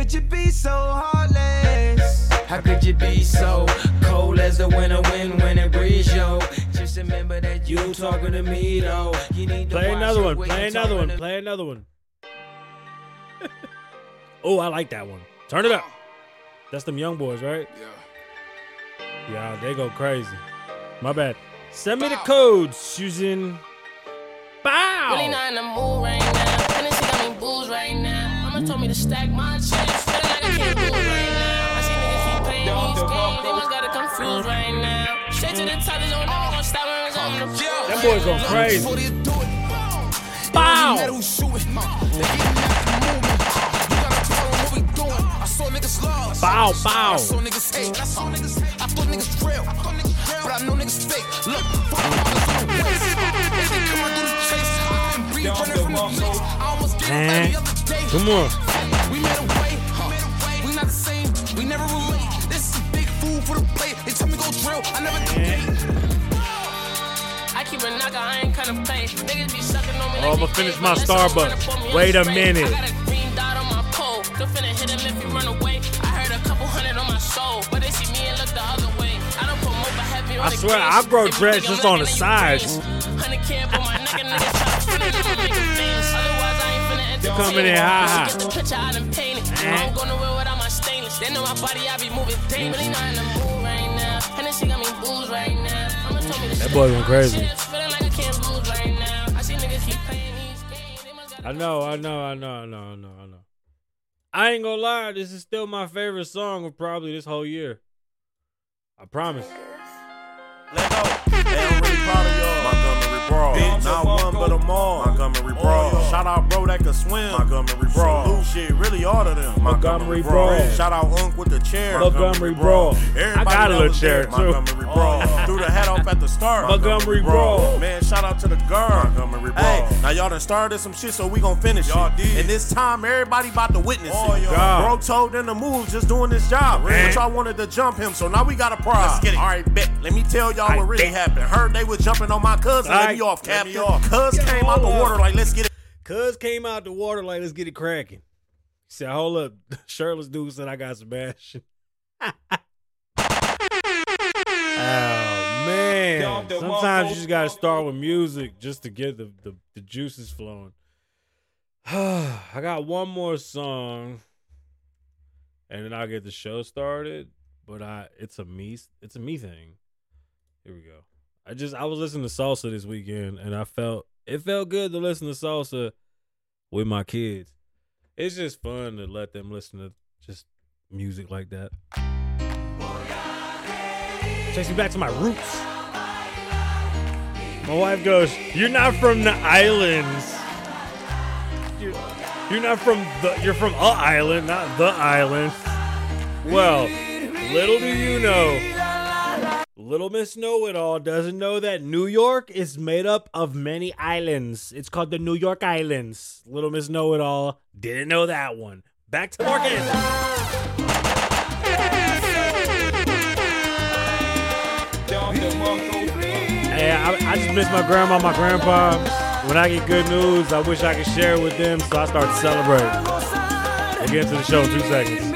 could you be so heartless? How could you be so cold as the winter wind when it breeze, yo? Just remember that you talking to me, though. You need to play another one. Play another one. Play another one. Oh, I like that one. Turn it up. That's them young boys, right? Yeah, they go crazy. My bad. Send me the codes, Susan. Bow. Really not in the mood right now. Hennessy got me booze right now. Mama told me to stack my chips. Feeling like I can't lose right now. I see niggas keep playing these games. They must got it confused right now. Straight to the top, there's no never gonna stop when it's on the floor. That boy's going crazy. Bow. Bow, bow. I thought niggas real, but I know niggas fake. Look, they come and do the chase. I can breathe running from the place. I almost gave it the other day. Come on. We made a way, we not the same, we never relate. This is big food for the plate. They tell me go drill, I never did. I keep a knocker, I ain't kinda play. Niggas be sucking on me. Oh, I'ma finish my Starbucks. Wait a minute. I got a green dot on my pole. Still finna hit him if he run away. I heard a couple hundred on my soul, but they see me and look the other way. I don't promote but heavy on I the swear, case. I grow dreads just on the sides. 100K up on my neck and niggas try to front it and make it famous. Otherwise, I ain't finna entertain. Coming in high. Get the picture I done painted. I don't go nowhere without my stainless. They know my body, I be moving dangerous. Really not in the mood right now. Hennessy got me booze right now. Mama told me to That boy went crazy. Feeling like I can't lose right now. I see niggas keep playing these games. They must got I know. I ain't gonna lie, this is still my favorite song of probably this whole year. I promise. Let go. Hey, I'm really proud of y'all. Montgomery Brawl. Not one but them all. Montgomery Brawl. Shout out bro that can swim. Montgomery Brawl. Salute shit, really all of them. Montgomery Brawl. Shout out Unk with the chair. Montgomery Brawl. Everybody I got a little chair too. Montgomery Brawl. Threw the hat off at the start. Montgomery Brawl. Man, shout out to the girl. Montgomery Brawl. Hey, now y'all done started some shit, so we gon' finish Y'all it. did. And this time, everybody about to witness it. God. Bro told them to move, just doing this job. But y'all wanted to jump him, so now we got a prize. Let's get it. All right, bet. Let me tell y'all what really happened. Heard they was jumping on my cousin. Let me off, Captain. Cuz came out the water like, let's get it. Cuz came out the water like, let's get it cracking. He said, hold up. Shirtless dude said, I got Sebastian. Oh, man. Sometimes you just got to start with music just to get the juices flowing. I got one more song, and then I'll get the show started. But it's a me thing. Here we go. I was listening to salsa this weekend, and it felt good to listen to salsa with my kids. It's just fun to let them listen to just music like that. Takes me back to my roots. My wife goes, "You're not from the islands. You're from a island, not the island." Well, little do you know. Little Miss Know-It-All doesn't know that New York is made up of many islands. It's called the New York Islands. Little Miss Know-It-All didn't know that one. Back to Morgan. Hey, I just miss my grandma, my grandpa. When I get good news, I wish I could share it with them, so I start celebrating. We'll get into the show in 2 seconds.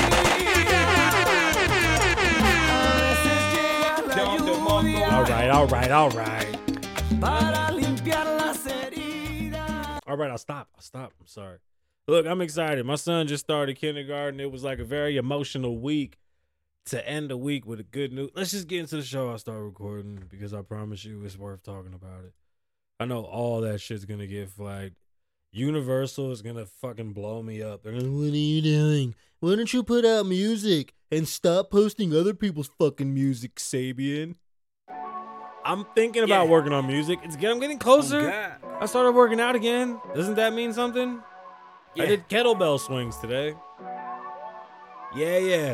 All right. All right, I'll stop. I'm sorry. Look, I'm excited. My son just started kindergarten. It was like a very emotional week to end the week with a good news. Let's just get into the show. I'll start recording because I promise you it's worth talking about it. I know all that shit's going to get flagged. Universal is going to fucking blow me up. They're going, what are you doing? Why don't you put out music and stop posting other people's fucking music, Sabian? I'm thinking about working on music. I'm getting closer. Oh, I started working out again. Doesn't that mean something? Yeah. I did kettlebell swings today. Yeah.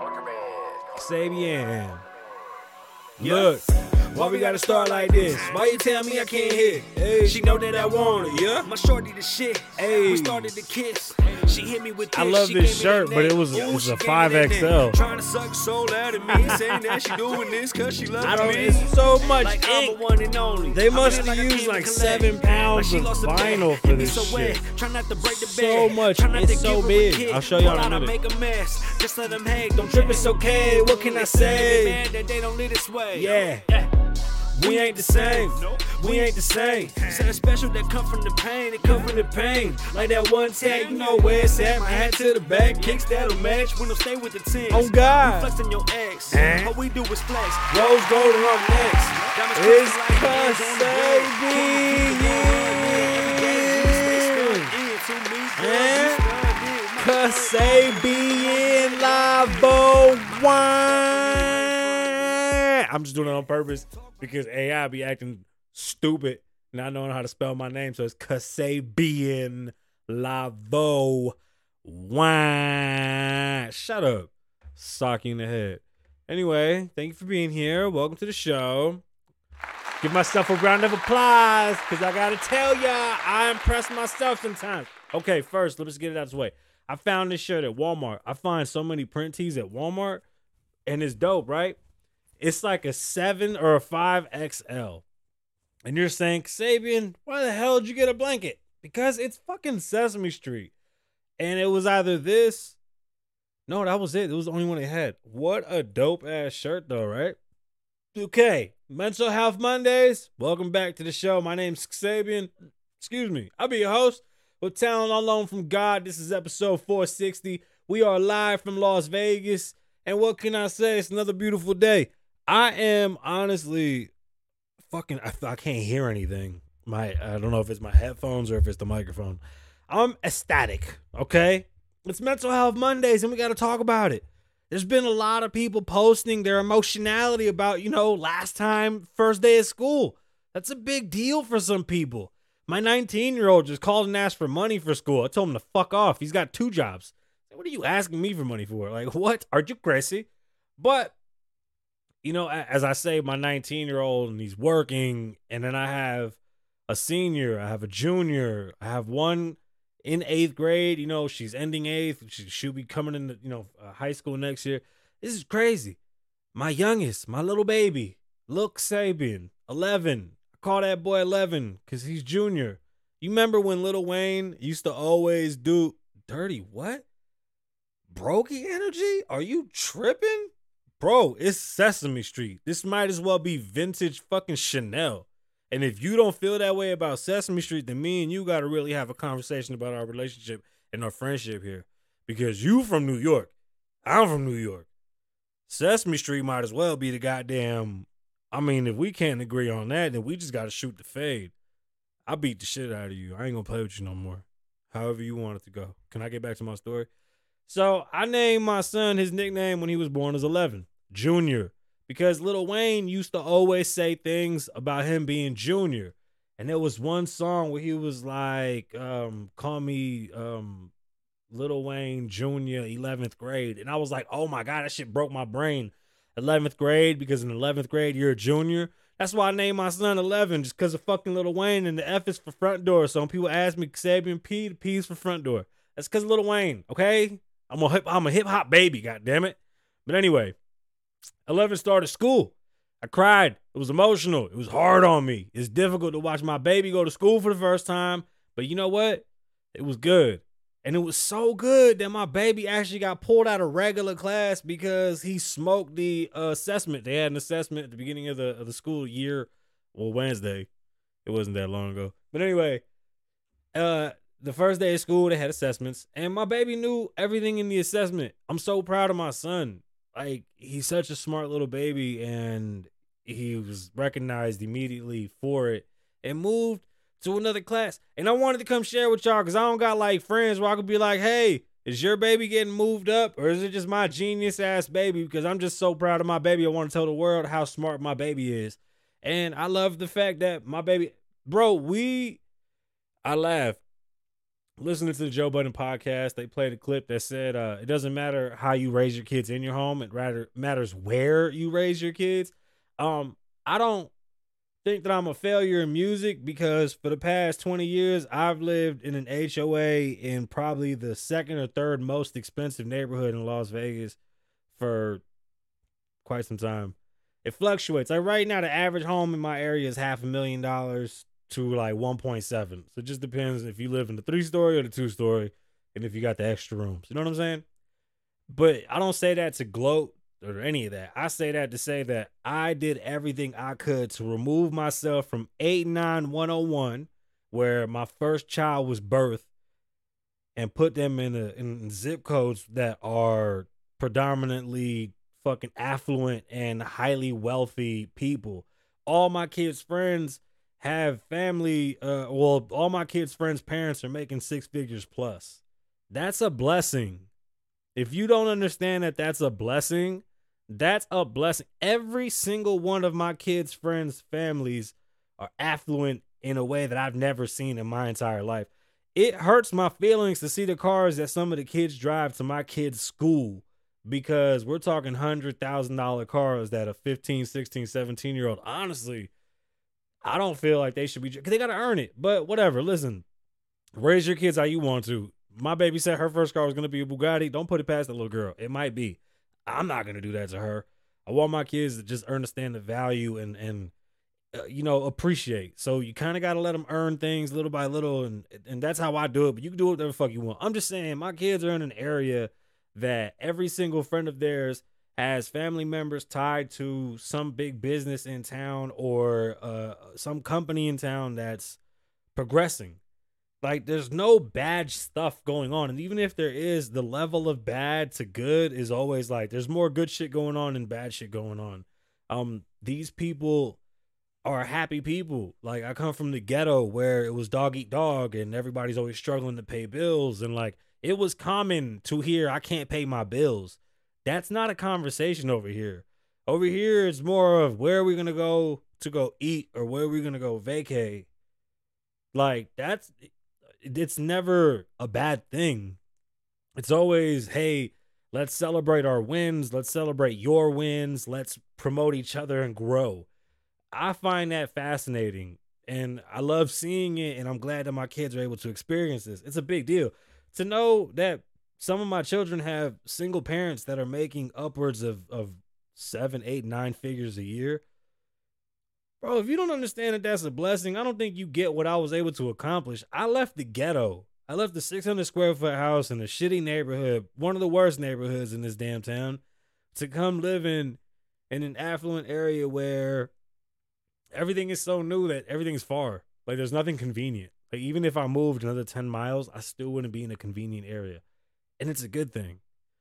Sabian. Look, why we gotta start like this? Why you tell me I can't hit? Hey. She know that I want it, yeah? My shorty the shit. Hey. We started to kiss. She hit me with this. I love she this gave me shirt, that but it neck. was Ooh, it's she a gave me that 5XL. neck. Trying to suck the soul out of me, saying that she doing this cause she loves I don't. me. It's so much Like I'm ink. the one and only. They I'm must in have like a used king like to 7 collect. pounds She of lost a vinyl bet. for Hit me this so wet. shit. Try not to break the So bed. much. Try not It's to so give her a big. kick. I'll show y'all in a Pull out, minute. Make a mess. Just let them hang. Don't trip, it's okay. What can I say? Mad that they don't live this way. Yeah. We ain't the same. We ain't the same. Something special that come from the pain. It come from the pain. Like that one tag, you know where it's at. My hat to the back, kicks that'll match. We don't stay with the 10s. Oh, God. We flexing your ex. Eh? All we do is flex. Rose gold and up next. Diamonds It's crystal like hands on the Kasabian Lavo Wine. I'm just doing it on purpose because AI be acting stupid, not knowing how to spell my name. So it's Kasabian Lavo Wine. Shut up. Sock you in the head. Anyway, thank you for being here. Welcome to the show. Give myself a round of applause because I got to tell y'all, I impress myself sometimes. Okay, first, let's get it out of the way. I found this shirt at Walmart. I find so many print tees at Walmart, and it's dope, right? It's like a 7 or a 5XL. And you're saying, Sabian, why the hell did you get a blanket? Because it's fucking Sesame Street. And it was either this. No, that was it. It was the only one they had. What a dope-ass shirt, though, right? Okay, Mental Health Mondays. Welcome back to the show. My name's Sabian. Excuse me. I'll be your host with talent on loan from God. This is episode 460. We are live from Las Vegas. And what can I say? It's another beautiful day. I am honestly fucking, I can't hear anything. I don't know if it's my headphones or if it's the microphone. I'm ecstatic, okay? It's Mental Health Mondays and we got to talk about it. There's been a lot of people posting their emotionality about, last time, first day of school. That's a big deal for some people. My 19-year-old just called and asked for money for school. I told him to fuck off. He's got 2 jobs. What are you asking me for money for? Like, what? Aren't you crazy? But, as I say, my 19-year-old, and he's working, and then I have a senior, I have a junior, I have one in 8th grade. She's ending 8th. She'll be coming into, high school next year. This is crazy. My youngest, my little baby, Luke Sabian, 11. Call that boy 11 because he's junior. You remember when Lil Wayne used to always do dirty what? Brokey energy? Are you tripping? Bro, it's Sesame Street. This might as well be vintage fucking Chanel. And if you don't feel that way about Sesame Street, then me and you got to really have a conversation about our relationship and our friendship here. Because you from New York. I'm from New York. Sesame Street might as well be the goddamn... if we can't agree on that, then we just got to shoot the fade. I beat the shit out of you. I ain't going to play with you no more. However you want it to go. Can I get back to my story? So I named my son, his nickname when he was born was 11, Junior. Because Lil Wayne used to always say things about him being junior. And there was one song where he was like, call me Lil Wayne Junior, 11th grade. And I was like, oh my God, that shit broke my brain. 11th grade, because in 11th grade, you're a junior. That's why I named my son 11, just because of fucking Lil Wayne, and the F is for front door. So when people ask me, Sabian P, the P is for front door. That's because of Lil Wayne, okay? I'm a hip-hop baby, goddammit. But anyway, 11 started school. I cried. It was emotional. It was hard on me. It's difficult to watch my baby go to school for the first time. But you know what? It was good. And it was so good that my baby actually got pulled out of regular class because he smoked the assessment. They had an assessment at the beginning of the school year. Well, Wednesday. It wasn't that long ago. But anyway, the first day of school, they had assessments. And my baby knew everything in the assessment. I'm so proud of my son. Like, he's such a smart little baby. And he was recognized immediately for it. And moved to another class. And I wanted to come share with y'all because I don't got like friends where I could be like, hey, is your baby getting moved up or is it just my genius ass baby? Because I'm just so proud of my baby. I want to tell the world how smart my baby is. And I love the fact that my baby, bro, I laughed listening to the Joe Budden podcast. They played a clip that said, it doesn't matter how you raise your kids in your home. It rather matters where you raise your kids. I don't think that I'm a failure in music because for the past 20 years, I've lived in an HOA in probably the second or third most expensive neighborhood in Las Vegas for quite some time. It fluctuates. Like right now, the average home in my area is $500,000 to like 1.7. So it just depends if you live in the 3-story or the 2-story and if you got the extra rooms. You know what I'm saying? But I don't say that to gloat or any of that. I say that to say that I did everything I could to remove myself from 89101, where my first child was birthed, and put them in zip codes that are predominantly fucking affluent and highly wealthy people. All my kids' friends have family. All my kids' friends' parents are making 6 figures plus. That's a blessing. If you don't understand that that's a blessing, that's a blessing. Every single one of my kids' friends' families are affluent in a way that I've never seen in my entire life. It hurts my feelings to see the cars that some of the kids drive to my kids' school, because we're talking $100,000 cars that a 15, 16, 17-year-old, honestly, I don't feel like they should be, because they got to earn it. But whatever, listen, raise your kids how you want to. My baby said her first car was going to be a Bugatti. Don't put it past that little girl. It might be. I'm not going to do that to her. I want my kids to just understand the value and appreciate. So you kind of got to let them earn things little by little. And that's how I do it. But you can do whatever the fuck you want. I'm just saying my kids are in an area that every single friend of theirs has family members tied to some big business in town or some company in town that's progressing. Like, there's no bad stuff going on. And even if there is, the level of bad to good is always like, there's more good shit going on than bad shit going on. These people are happy people. Like, I come from the ghetto where it was dog eat dog and everybody's always struggling to pay bills. And like, it was common to hear, I can't pay my bills. That's not a conversation over here. Over here, it's more of where are we going to go eat, or where are we going to go vacay. Like, it's never a bad thing. It's always, hey, let's celebrate our wins. Let's celebrate your wins. Let's promote each other and grow. I find that fascinating, and I love seeing it, and I'm glad that my kids are able to experience this. It's a big deal to know that some of my children have single parents that are making upwards of 7, 8, 9 figures a year. Bro, if you don't understand that that's a blessing, I don't think you get what I was able to accomplish. I left the ghetto. I left the 600 square foot house in a shitty neighborhood, one of the worst neighborhoods in this damn town, to come live in an affluent area where everything is so new that everything's far. Like, there's nothing convenient. Like, even if I moved another 10 miles, I still wouldn't be in a convenient area. And it's a good thing.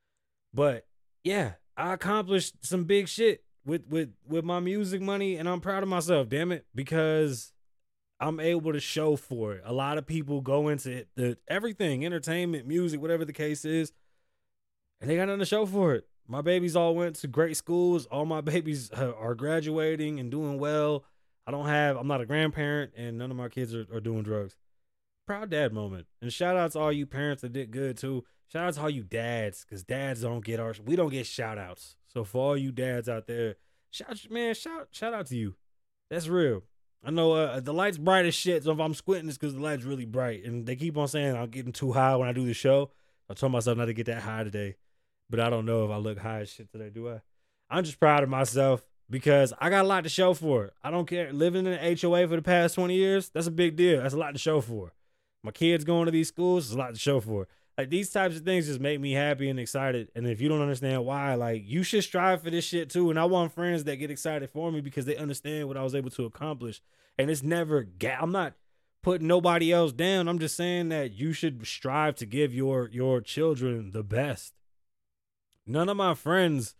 But yeah, I accomplished some big shit with my music money, and I'm proud of myself, damn it, because I'm able to show for it. A lot of people go into everything, entertainment, music, whatever the case is, and they got nothing to show for it. My babies all went to great schools. All my babies are graduating and doing well. I'm not a grandparent, and none of my kids are doing drugs. Proud dad moment. And shout out to all you parents that did good too. Shout out to all you dads, because dads we don't get shout outs. So for all you dads out there, shout out to you. That's real. I know the light's bright as shit, so if I'm squinting, it's because the light's really bright. And they keep on saying I'm getting too high when I do the show. I told myself not to get that high today, but I don't know if I look high as shit today, do I? I'm just proud of myself because I got a lot to show for it. I don't care. Living in an HOA for the past 20 years, that's a big deal. That's a lot to show for. My kids going to these schools, there's a lot to show for. Like, these types of things just make me happy and excited. And if you don't understand why, like, you should strive for this shit too. And I want friends that get excited for me because they understand what I was able to accomplish. And it's never, I'm not putting nobody else down. I'm just saying that you should strive to give your children the best. None of my friends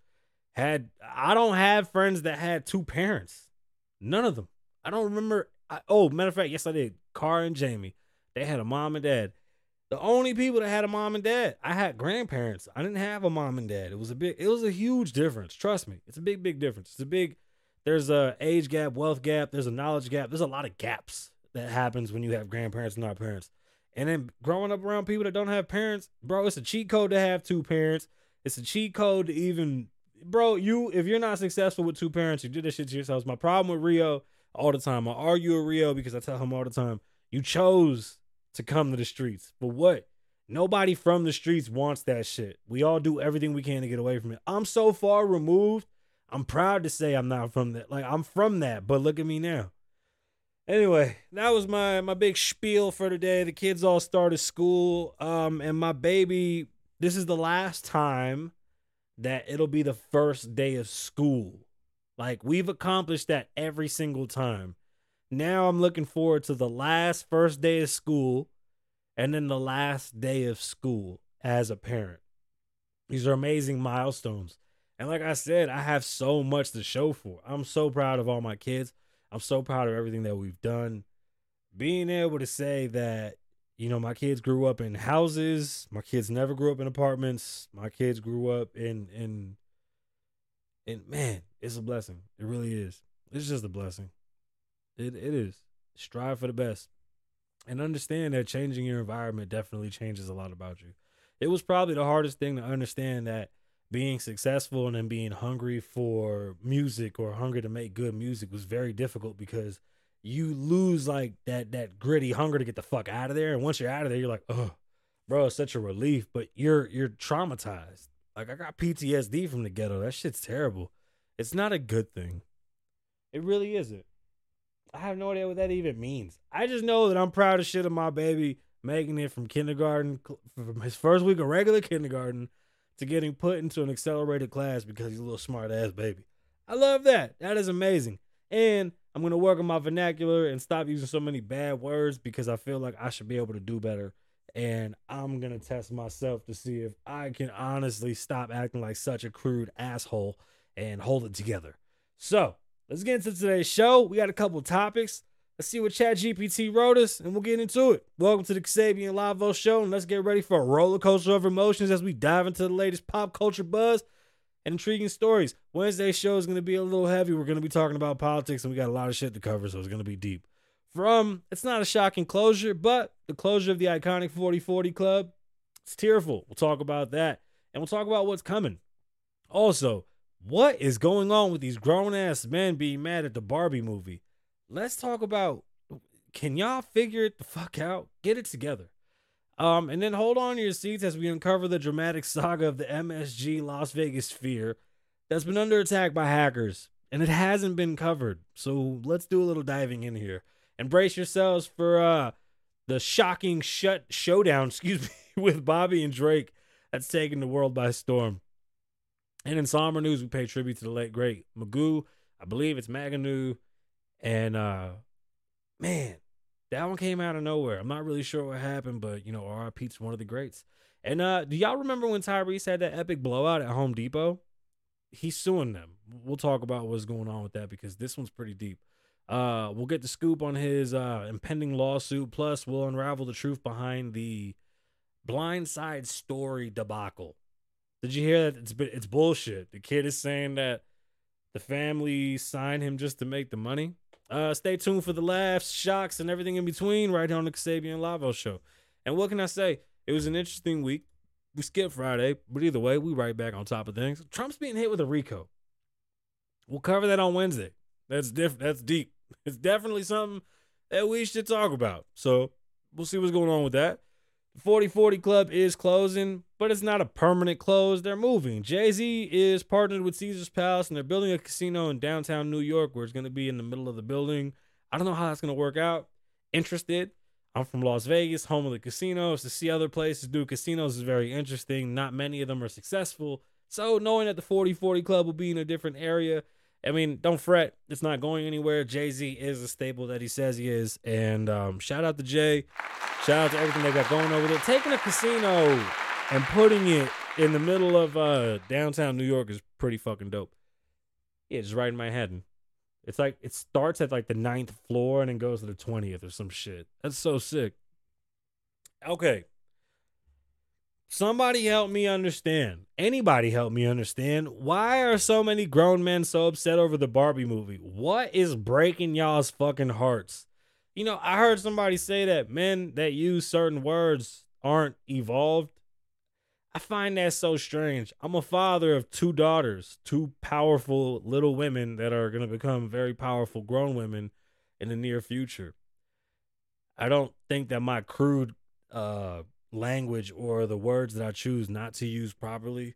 I don't have friends that had 2 parents. None of them. I don't remember. Matter of fact, yes, I did. Cara and Jamie. They had a mom and dad. The only people that had a mom and dad, I had grandparents. I didn't have a mom and dad. It was a huge difference. Trust me. It's a big, big difference. There's a age gap, wealth gap. There's a knowledge gap. There's a lot of gaps that happens when you have grandparents and not parents. And then growing up around people that don't have parents, bro, it's a cheat code to have 2 parents. It's a cheat code to even, bro, if you're not successful with 2 parents, you did this shit to yourselves. My problem with Rio, all the time. I argue with Rio because I tell him all the time, you chose to come to the streets. For what? Nobody from the streets wants that shit. We all do everything we can to get away from it. I'm so far removed. I'm proud to say I'm not from that. Like, I'm from that, but look at me now. Anyway, that was my big spiel for today. The kids all started school. And my baby, this is the last time that it'll be the first day of school. Like, we've accomplished that every single time. Now I'm looking forward to the last first day of school and then the last day of school as a parent. These are amazing milestones. And like I said, I have so much to show for. I'm so proud of all my kids. I'm so proud of everything that we've done. Being able to say that, you know, my kids grew up in houses. My kids never grew up in apartments. My kids grew up in man, it's a blessing. It really is. It's just a blessing. It is. Strive for the best. And understand that changing your environment definitely changes a lot about you. It was probably the hardest thing to understand, that being successful and then being hungry for music or hungry to make good music was very difficult, because you lose like that gritty hunger to get the fuck out of there. And once you're out of there, you're like, oh, bro, it's such a relief. But you're traumatized. Like, I got PTSD from the ghetto. That shit's terrible. It's not a good thing. It really isn't. I have no idea what that even means. I just know that I'm proud of shit of my baby making it from kindergarten, from his first week of regular kindergarten, to getting put into an accelerated class because he's a little smart ass baby. I love that. That is amazing. And I'm going to work on my vernacular and stop using so many bad words, because I feel like I should be able to do better. And I'm going to test myself to see if I can honestly stop acting like such a crude asshole and hold it together. So let's get into today's show. We got a couple topics. Let's see what ChatGPT wrote us, and we'll get into it. Welcome to the Kasabian Lavo Show, and let's get ready for a roller coaster of emotions as we dive into the latest pop culture buzz and intriguing stories. Wednesday's show is going to be a little heavy. We're going to be talking about politics, and we got a lot of shit to cover, so it's going to be deep. It's not a shocking closure, but the closure of the iconic 40/40 Club, it's tearful. We'll talk about that, and we'll talk about what's coming. Also, what is going on with these grown-ass men being mad at the Barbie movie? Let's talk about, can y'all figure it the fuck out? Get it together. And then hold on to your seats as we uncover the dramatic saga of the MSG Las Vegas Sphere that's been under attack by hackers, and it hasn't been covered. So let's do a little diving in here. And brace yourselves for the shocking showdown, with Bobby and Drake that's taken the world by storm. And in somber news, we pay tribute to the late, great Magoo. I believe it's Magoo. And, man, that one came out of nowhere. I'm not really sure what happened, but, you know, RIP to one of the greats. And do y'all remember when Tyrese had that epic blowout at Home Depot? He's suing them. We'll talk about what's going on with that, because this one's pretty deep. We'll get the scoop on his impending lawsuit. Plus, we'll unravel the truth behind the Blindside story debacle. Did you hear that? It's bullshit. The kid is saying that the family signed him just to make the money. Stay tuned for the laughs, shocks, and everything in between right here on the Kasabian Lavo Show. And what can I say? It was an interesting week. We skipped Friday, but either way, we right back on top of things. Trump's being hit with a RICO. We'll cover that on Wednesday. That's deep. It's definitely something that we should talk about. So we'll see what's going on with that. The 40/40 Club is closing, but it's not a permanent close. They're moving. Jay-Z is partnered with Caesars Palace, and they're building a casino in downtown New York where it's going to be in the middle of the building. I don't know how that's going to work out. Interested. I'm from Las Vegas, home of the casinos. To see other places do casinos is very interesting. Not many of them are successful. So knowing that the 40/40 Club will be in a different area, I mean, don't fret. It's not going anywhere. Jay-Z is a staple that he says he is. And shout out to Jay. Shout out to everything they got going over there. Taking a casino and putting it in the middle of downtown New York is pretty fucking dope. Yeah, just right in Manhattan. It's like, it starts at like the 9th floor and then goes to the 20th or some shit. That's so sick. Okay. Somebody help me understand. Anybody help me understand. Why are so many grown men so upset over the Barbie movie? What is breaking y'all's fucking hearts? You know, I heard somebody say that men that use certain words aren't evolved. I find that so strange. I'm a father of 2 daughters, 2 powerful little women that are going to become very powerful grown women in the near future. I don't think that my crude language or the words that I choose not to use properly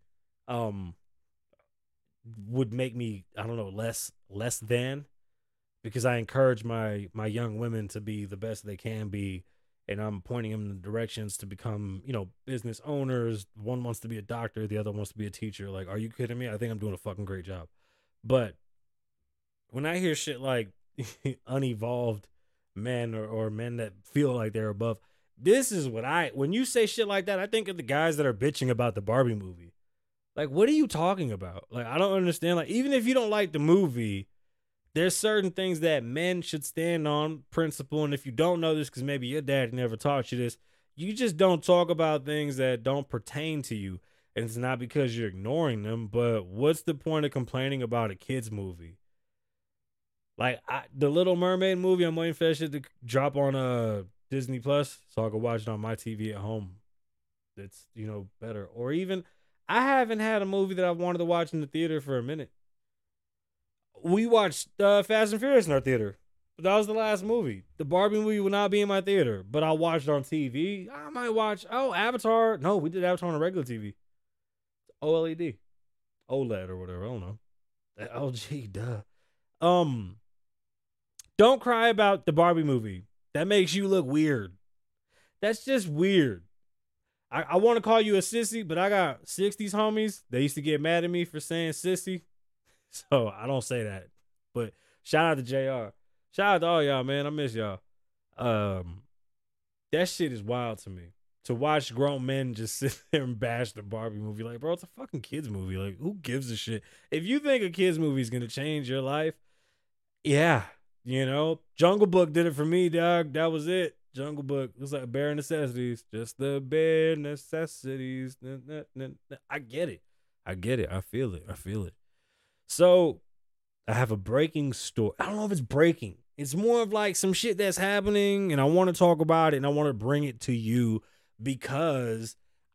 would make me, I don't know, less than, because I encourage my young women to be the best they can be, and I'm pointing them in directions to become, business owners. One wants to be a doctor, the other wants to be a teacher. Like, are you kidding me? I think I'm doing a fucking great job. But when I hear shit like unevolved men or men that feel like they're above, this is what when you say shit like that, I think of the guys that are bitching about the Barbie movie. Like, what are you talking about? Like, I don't understand. Like, even if you don't like the movie, there's certain things that men should stand on principle. And if you don't know this, because maybe your dad never taught you this, you just don't talk about things that don't pertain to you. And it's not because you're ignoring them, but what's the point of complaining about a kid's movie? Like, the Little Mermaid movie, I'm waiting for that shit to drop on Disney Plus so I can watch it on my TV at home. It's, better. Or even, I haven't had a movie that I wanted to watch in the theater for a minute. We watched Fast and Furious in our theater. That was the last movie. The Barbie movie will not be in my theater, but I'll watch it on TV. I might watch, Avatar. No, we did Avatar on a regular TV. OLED. OLED or whatever. I don't know. LG, duh. Don't cry about the Barbie movie. That makes you look weird. That's just weird. I want to call you a sissy, but I got 60s homies. They used to get mad at me for saying sissy. So I don't say that. But shout out to JR. Shout out to all y'all, man. I miss y'all. That shit is wild to me. To watch grown men just sit there and bash the Barbie movie. Like, bro, it's a fucking kids movie. Like, who gives a shit? If you think a kids movie is going to change your life, yeah. Jungle Book did it for me, dog. That was it. Jungle Book. It was like bare necessities. Just the bare necessities. I get it. I feel it. So, I have a breaking story. I don't know if it's breaking. It's more of like some shit that's happening, and I want to talk about it, and I want to bring it to you because,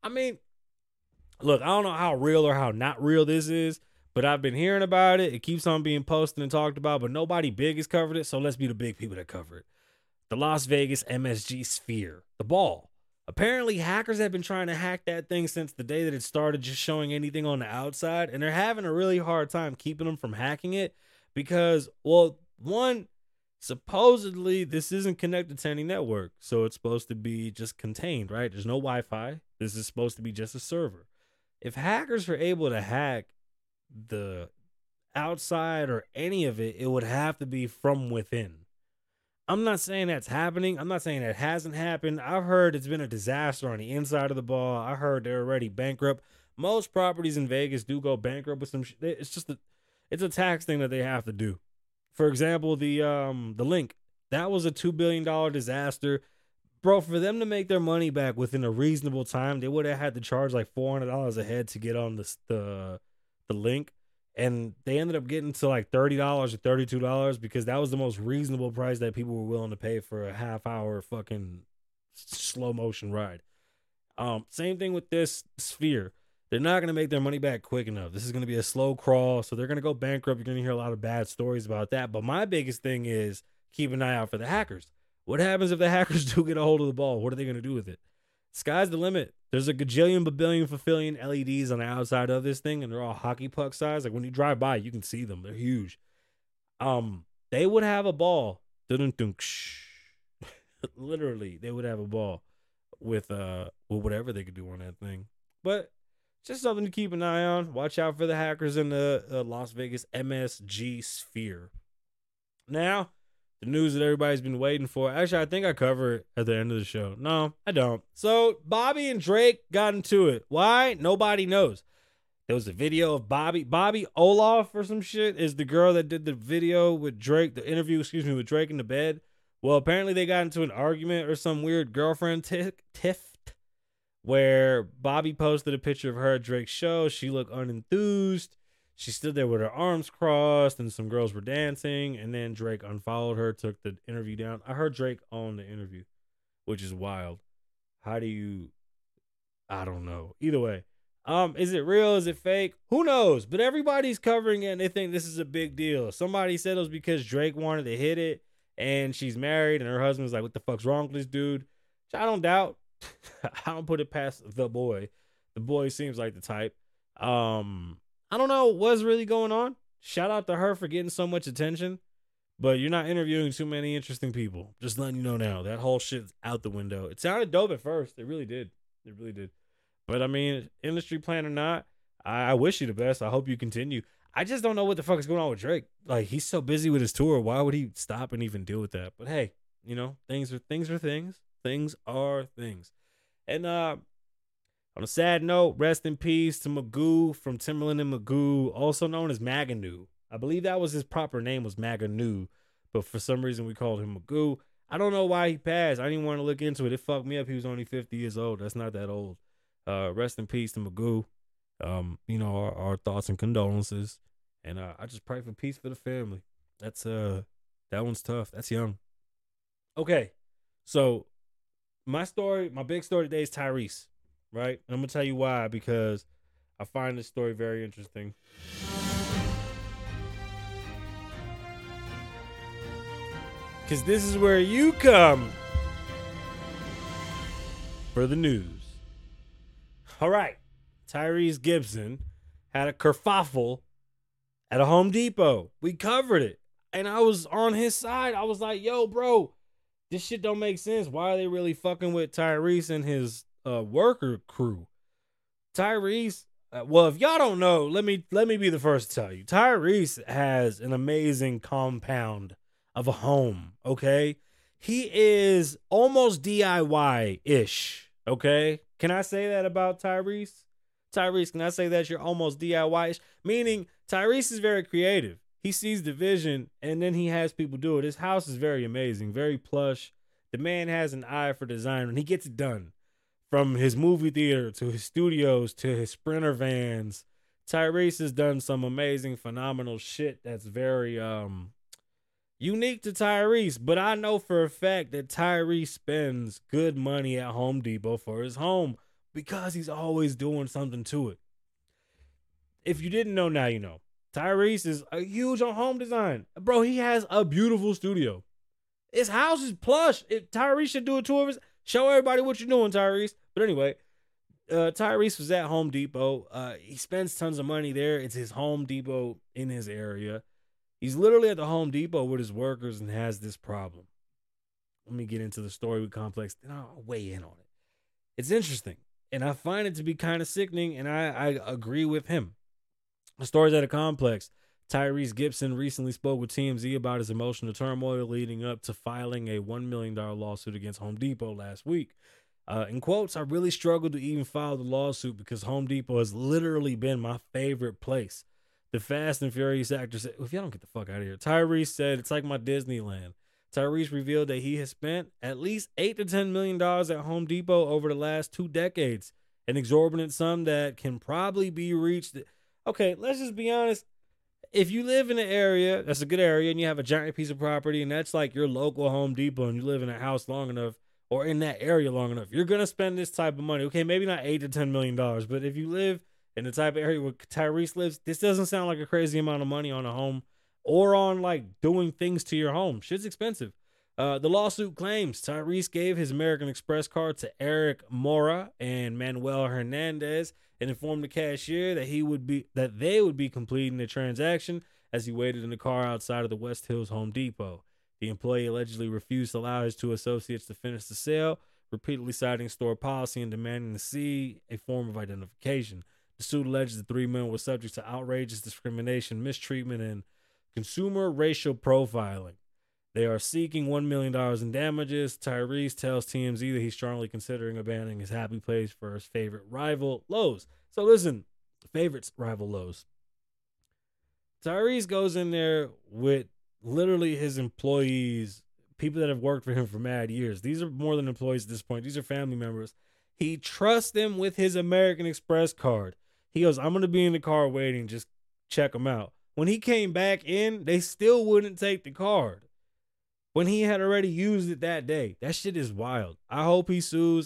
look, I don't know how real or how not real this is, but I've been hearing about it. It keeps on being posted and talked about, but nobody big has covered it, so let's be the big people that cover it. The Las Vegas MSG Sphere, the ball. Apparently, hackers have been trying to hack that thing since the day that it started just showing anything on the outside, and they're having a really hard time keeping them from hacking it because, well, one, supposedly this isn't connected to any network, so it's supposed to be just contained, right? There's no Wi-Fi. This is supposed to be just a server. If hackers are able to hack the outside or any of it, it would have to be from within. I'm not saying that's happening. I'm not saying that hasn't happened. I've heard it's been a disaster on the inside of the ball. I heard they're already bankrupt. Most properties in Vegas do go bankrupt with some shit. It's just it's a tax thing that they have to do. For example, the Link, that was a $2 billion disaster. Bro, for them to make their money back within a reasonable time, they would have had to charge like $400 a head to get on the Link. And they ended up getting to like $30 or $32 because that was the most reasonable price that people were willing to pay for a half-hour fucking slow motion ride. Same thing with this Sphere. They're not going to make their money back quick enough. This is going to be a slow crawl, so they're going to go bankrupt. You're going to hear a lot of bad stories about that. But my biggest thing is keep an eye out for the hackers. What happens if the hackers do get a hold of the ball? What are they going to do with it? Sky's the limit. There's a gajillion, babillion, fulfilling LEDs on the outside of this thing, and they're all hockey puck size. Like when you drive by, you can see them. They're huge. They would have a ball. Literally, they would have a ball with whatever they could do on that thing. But just something to keep an eye on. Watch out for the hackers in the Las Vegas MSG Sphere. Now, the news that everybody's been waiting for. Actually, I think I cover it at the end of the show. No, I don't. So, Bobby and Drake got into it. Why? Nobody knows. There was a video of Bobby Olaf or some shit is the girl that did the video with Drake, the interview, with Drake in the bed. Well, apparently they got into an argument or some weird girlfriend tiff where Bobby posted a picture of her at Drake's show. She looked unenthused. She stood there with her arms crossed and some girls were dancing, and then Drake unfollowed her, took the interview down. I heard Drake owned the interview, which is wild. I don't know. Either way, is it real? Is it fake? Who knows? But everybody's covering it and they think this is a big deal. Somebody said it was because Drake wanted to hit it and she's married, and her husband's like, what the fuck's wrong with this dude? Which I don't doubt. I don't put it past the boy. The boy seems like the type. I don't know what's really going on. Shout out to her for getting so much attention, but you're not interviewing too many interesting people. Just letting you know now. That whole shit's out the window. It sounded dope at first. It really did. It really did. But I mean, industry plan or not, I wish you the best. I hope you continue. I just don't know what the fuck is going on with Drake. Like, he's so busy with his tour. Why would he stop and even deal with that? But hey, you know, things are things. Things are things. And on a sad note, rest in peace to Magoo from Timberland and Magoo, also known as Maganu. I believe that was his proper name, was Maganu, but for some reason we called him Magoo. I don't know why he passed. I didn't want to look into it. It fucked me up. He was only 50 years old. That's not that old. Rest in peace to Magoo. You know, our thoughts and condolences. And I just pray for peace for the family. That's that one's tough. That's young. Okay. So my big story today is Tyrese, right? And I'm gonna tell you why, because I find this story very interesting. Because this is where you come for the news. All right. Tyrese Gibson had a kerfuffle at a Home Depot. We covered it. And I was on his side. I was like, yo, bro, this shit don't make sense. Why are they really fucking with Tyrese and his worker crew? Tyrese, well, if y'all don't know, let me be the first to tell you. Tyrese has an amazing compound of a home, okay? He is almost DIY-ish, okay? Can I say that about Tyrese? Tyrese, can I say that you're almost DIY-ish? Meaning, Tyrese is very creative. He sees the vision, and then he has people do it. His house is very amazing, very plush. The man has an eye for design, and he gets it done. From his movie theater to his studios to his Sprinter vans, Tyrese has done some amazing, phenomenal shit that's very unique to Tyrese. But I know for a fact that Tyrese spends good money at Home Depot for his home because he's always doing something to it. If you didn't know, now you know. Tyrese is huge on home design. Bro, he has a beautiful studio. His house is plush. Tyrese should do a tour of his. Show everybody what you're doing, Tyrese. But anyway, Tyrese was at Home Depot. He spends tons of money there. It's his Home Depot in his area. He's literally at the Home Depot with his workers and has this problem. Let me get into the story with Complex, then I'll weigh in on it. It's interesting, and I find it to be kind of sickening, and I agree with him. The story's at a Complex. Tyrese Gibson recently spoke with TMZ about his emotional turmoil leading up to filing a $1 million lawsuit against Home Depot last week. In quotes, I really struggled to even file the lawsuit because Home Depot has literally been my favorite place. The Fast and Furious actor said, if y'all don't get the fuck out of here. Tyrese said, it's like my Disneyland. Tyrese revealed that he has spent at least $8 to $10 million at Home Depot over the last 2 decades, an exorbitant sum that can probably be reached. Okay, let's just be honest. If you live in an area, that's a good area, and you have a giant piece of property, and that's like your local Home Depot, and you live in a house long enough, or in that area long enough, you're going to spend this type of money. Okay, maybe not $8 to $10 million, but if you live in the type of area where Tyrese lives, this doesn't sound like a crazy amount of money on a home or on like doing things to your home. Shit's expensive. The lawsuit claims Tyrese gave his American Express card to Eric Mora and Manuel Hernandez and informed the cashier that they would be completing the transaction as he waited in the car outside of the West Hills Home Depot. The employee allegedly refused to allow his 2 associates to finish the sale, repeatedly citing store policy and demanding to see a form of identification. The suit alleges the 3 men were subject to outrageous discrimination, mistreatment, and consumer racial profiling. They are seeking $1 million in damages. Tyrese tells TMZ that he's strongly considering abandoning his happy place for his favorite rival, Lowe's. So listen, favorites, rival Lowe's. Tyrese goes in there with literally his employees, people that have worked for him for mad years. These are more than employees at this point. These are family members. He trusts them with his American Express card. He goes, I'm going to be in the car waiting. Just check them out. When he came back in, they still wouldn't take the card when he had already used it that day. That shit is wild. I hope he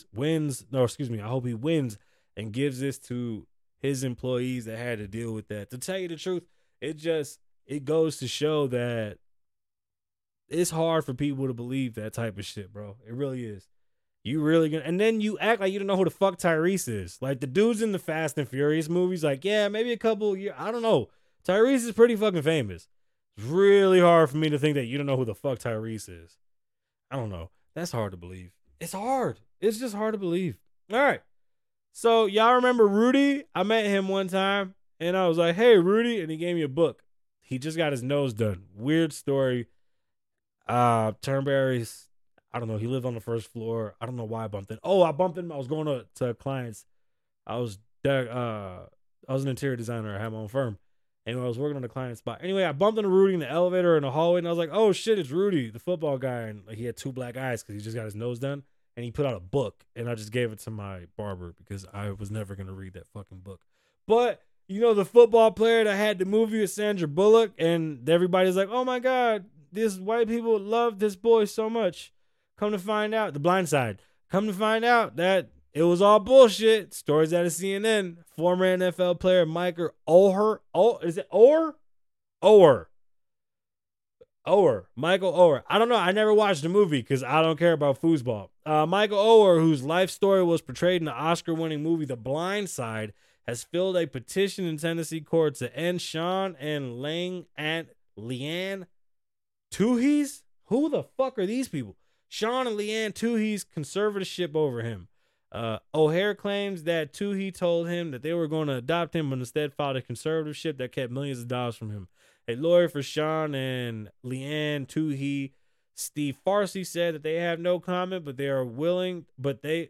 I hope he wins and gives this to his employees that had to deal with that. To tell you the truth, it goes to show that It's hard for people to believe that type of shit, bro. It really is. You really gonna, and then you act like you don't know who the fuck Tyrese is. Like the dudes in the Fast and Furious movies, like, yeah, maybe a couple years. I don't know. Tyrese is pretty fucking famous. It's really hard for me to think that you don't know who the fuck Tyrese is. I don't know. That's hard to believe. It's hard. It's just hard to believe. All right. So y'all remember Rudy? I met him one time and I was like, hey, Rudy. And he gave me a book. He just got his nose done. Weird story. Turnberry's, I don't know. He lived on the first floor. I don't know why I bumped in. Oh, I bumped in. I was going to clients. I was an interior designer. I had my own firm. And I was working on the client spot. Anyway, I bumped into Rudy in the elevator in the hallway, and I was like, oh, shit, it's Rudy, the football guy. And like, he had 2 black eyes because he just got his nose done. And he put out a book, and I just gave it to my barber because I was never going to read that fucking book. But, you know, the football player that had the movie with Sandra Bullock, and everybody's like, oh, my God, these white people love this boy so much. Come to find out, The Blind Side. Come to find out that it was all bullshit. Stories out of CNN. Former NFL player Michael Oher. Oh, is it Oher? Oher. Michael Oher. I don't know. I never watched the movie because I don't care about foosball. Michael Oher, whose life story was portrayed in the Oscar-winning movie The Blind Side, has filed a petition in Tennessee court to end Sean and Leanne Tooheys. Who the fuck are these people? Sean and Leanne Tooheys' conservatorship over him. O'Hare claims that Toohey told him that they were going to adopt him, but instead filed a conservatorship that kept millions of dollars from him. A lawyer for Sean and Leanne Toohey, Steve Farsi, said that they have no comment, but they are willing, but they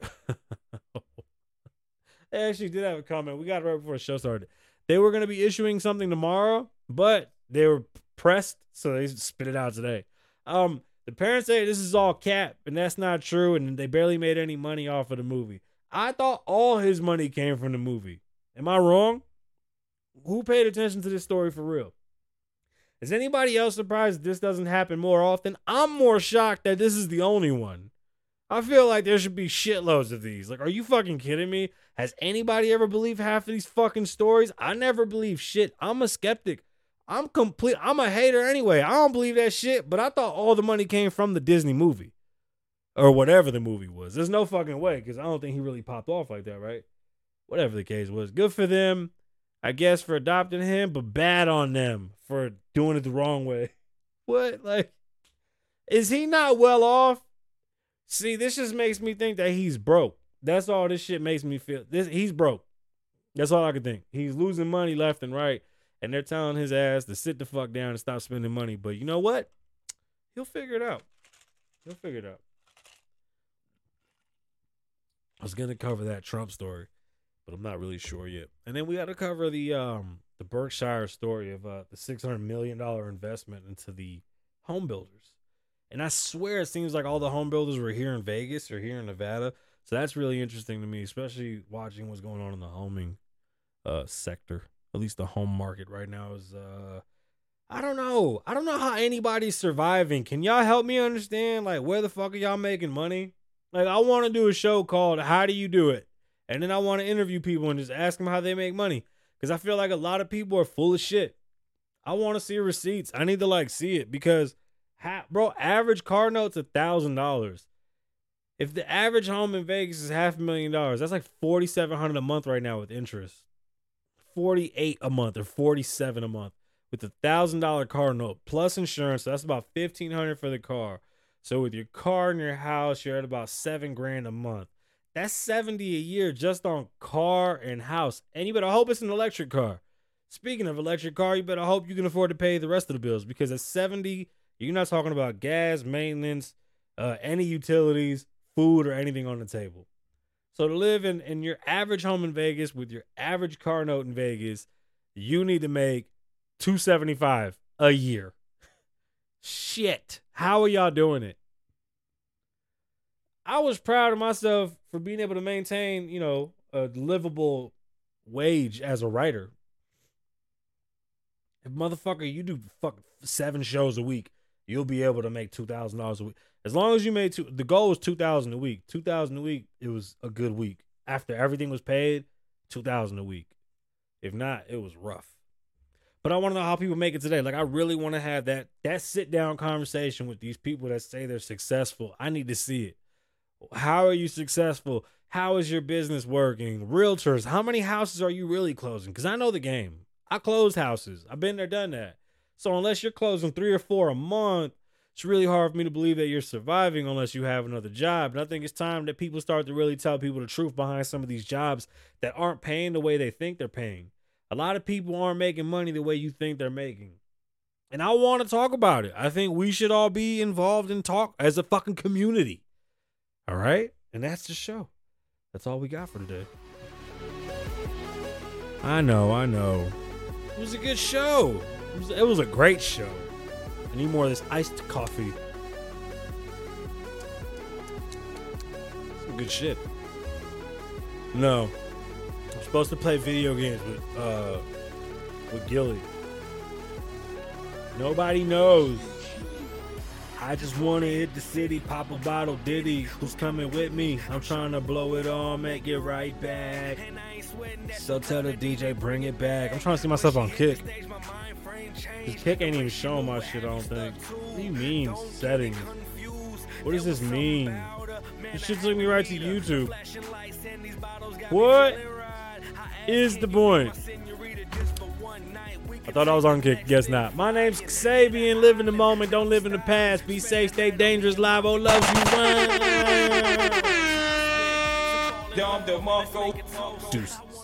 they actually did have a comment. We got it right before the show started. They were going to be issuing something tomorrow, but they were pressed, so they spit it out today. The parents say this is all cap, and that's not true, and they barely made any money off of the movie. I thought all his money came from the movie. Am I wrong? Who paid attention to this story for real? Is anybody else surprised this doesn't happen more often? I'm more shocked that this is the only one. I feel like there should be shitloads of these. Like, are you fucking kidding me? Has anybody ever believed half of these fucking stories? I never believe shit. I'm a skeptic. I'm a hater anyway. I don't believe that shit, but I thought all the money came from the Disney movie or whatever the movie was. There's no fucking way because I don't think he really popped off like that, right? Whatever the case was. Good for them, I guess, for adopting him, but bad on them for doing it the wrong way. What? Like, is he not well off? See, this just makes me think that he's broke. That's all this shit makes me feel. He's broke. That's all I can think. He's losing money left and right. And they're telling his ass to sit the fuck down and stop spending money. But you know what? He'll figure it out. I was going to cover that Trump story, but I'm not really sure yet. And then we got to cover the Berkshire story of the $600 million investment into the home builders. And I swear it seems like all the home builders were here in Vegas or here in Nevada. So that's really interesting to me, especially watching what's going on in the homing sector. At least the home market right now is, I don't know. I don't know how anybody's surviving. Can y'all help me understand, like, where the fuck are y'all making money? Like, I want to do a show called How Do You Do It? And then I want to interview people and just ask them how they make money. Because I feel like a lot of people are full of shit. I want to see receipts. I need to, like, see it. Because, bro, average car note's $1,000. If the average home in Vegas is $500,000, that's like $4,700 a month right now with interest. $48 a month or $47 a month with $1,000 car note plus insurance. So that's about $1,500 for the car. So with your car and your house, you're at about $7,000 a month. That's $70 a year just on car and house. And you better hope it's an electric car. Speaking of electric car, you better hope you can afford to pay the rest of the bills because at $70, you're not talking about gas, maintenance, any utilities, food, or anything on the table. So to live in your average home in Vegas with your average car note in Vegas, you need to make $275 a year. Shit. How are y'all doing it? I was proud of myself for being able to maintain, you know, a livable wage as a writer. If motherfucker, you do fuck 7 shows a week, you'll be able to make $2,000 a week. As long as you made the goal was $2,000 a week. $2,000 a week, it was a good week. After everything was paid, $2,000 a week. If not, it was rough. But I want to know how people make it today. Like, I really want to have that sit down conversation with these people that say they're successful. I need to see it. How are you successful? How is your business working? Realtors, how many houses are you really closing? Because I know the game. I close houses. I've been there, done that. So unless you're closing 3 or 4 a month, it's really hard for me to believe that you're surviving unless you have another job. And I think it's time that people start to really tell people the truth behind some of these jobs that aren't paying the way they think they're paying. A lot of people aren't making money the way you think they're making. And I want to talk about it. I think we should all be involved in talk as a fucking community. All right? And that's the show. That's all we got for today. I know. It was a good show. It was a great show. I need more of this iced coffee. Some good shit. No. I'm supposed to play video games with Gilly. Nobody knows. I just want to hit the city, pop a bottle, Diddy. Who's coming with me? I'm trying to blow it all, make it right back. So tell the DJ, bring it back. I'm trying to see myself on Kick. This Kick ain't even showing my shit, I don't think. What do you mean, settings? What does this mean? This shit took me right to YouTube. What is the point? I thought I was on Kick. Guess not. My name's Xavier. Live in the moment. Don't live in the past. Be safe. Stay dangerous. Live. Oh, loves you. Run. Deuce.